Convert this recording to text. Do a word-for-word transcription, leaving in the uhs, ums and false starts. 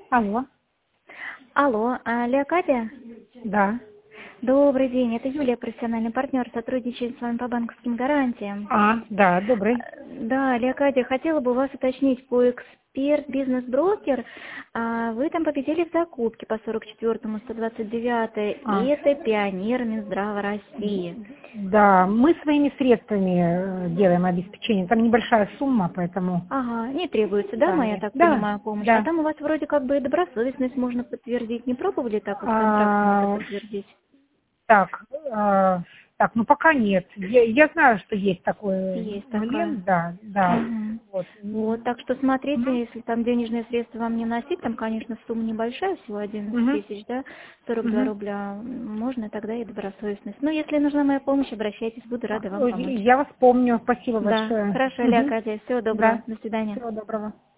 Алло, Алло, а, Леокадия? да. Добрый день, это Юлия, профессиональный партнер, сотрудничает с вами по банковским гарантиям. А, да, добрый. Э, Да, Леокадия, хотела бы у вас уточнить по эксперт бизнес-брокер. а, Вы там победили в закупке по сорок четвёртому сто двадцать девятой, А, и это Пионер Минздрава России. да, мы своими средствами э, делаем обеспечение. Там небольшая сумма, поэтому Ага, не требуется, да, да, моя, нет. так Да, понимаю, помощь? А да. там у вас вроде как бы и добросовестность можно подтвердить. Не пробовали так вот контрактом это А, подтвердить? так, а, так, ну пока нет. Я, я знаю, что есть такой Есть такая. момент, да, да. Мгм. Вот. Вот, так что смотрите, если там денежные средства вам не носить, там, конечно, сумма небольшая, всего одиннадцать Угу, тысяч, да, сорок два угу. рубля, можно тогда и добросовестность. Ну, если нужна моя помощь, обращайтесь, буду рада вам помочь. Я вас помню. Спасибо Да, большое. хорошо, Угу. Леокадия, всего доброго, Да. до свидания. Всего доброго.